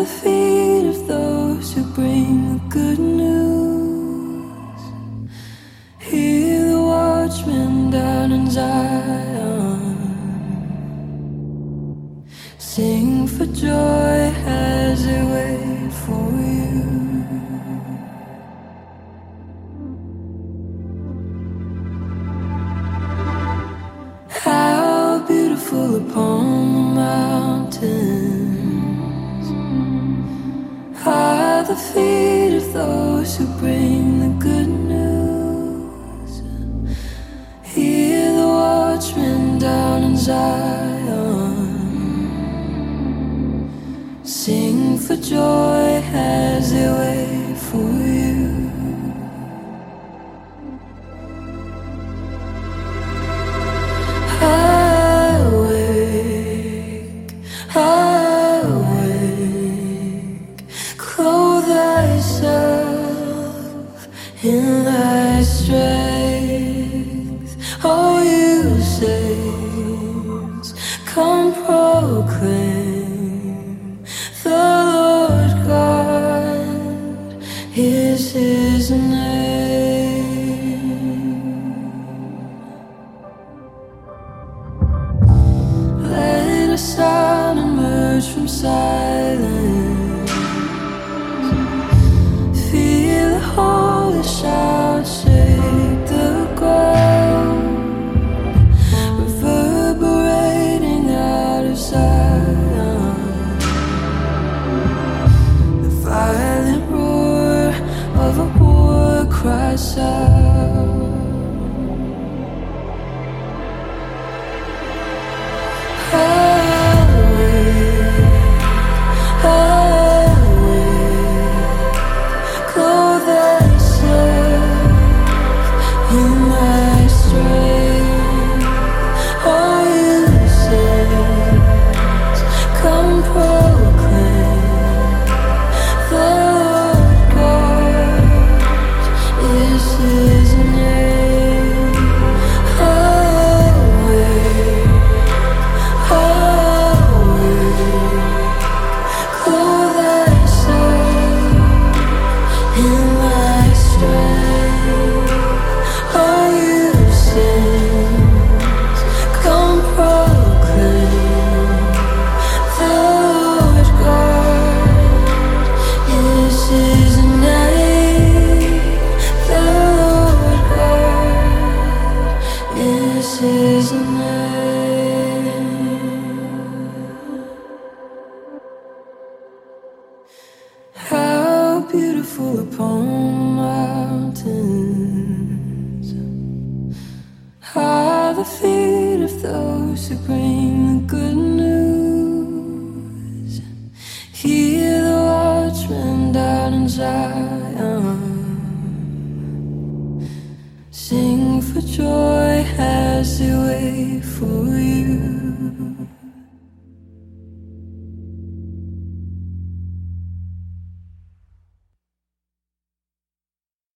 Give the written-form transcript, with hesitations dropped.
the feet of those who bring the good news. Hear the watchmen down in Zion sing for joy as they wait for you. How beautiful upon the mountains are the feet of those who bring the good news. Hear the watchmen down in Zion sing for joy as they wait for you. Awake, clothe thyself in thy strength. Oh, you saints, come proclaim the Lord God is His name. Let a sound emerge from silence. Feel the holy shout shake the ground, reverberating out of Zion. The violent roar of a war cries out. Clothe thyself in thy strength. Oh, you saints, come proclaim the Lord God is His name. Awake, clothe thyself in thy strength. Oh, you saints, come proclaim the Lord God is His name. The Lord God is His name. How beautiful upon mountains are the feet of those who bring the good news. Hear the watchmen down in Zion sing for joy as they wait for you.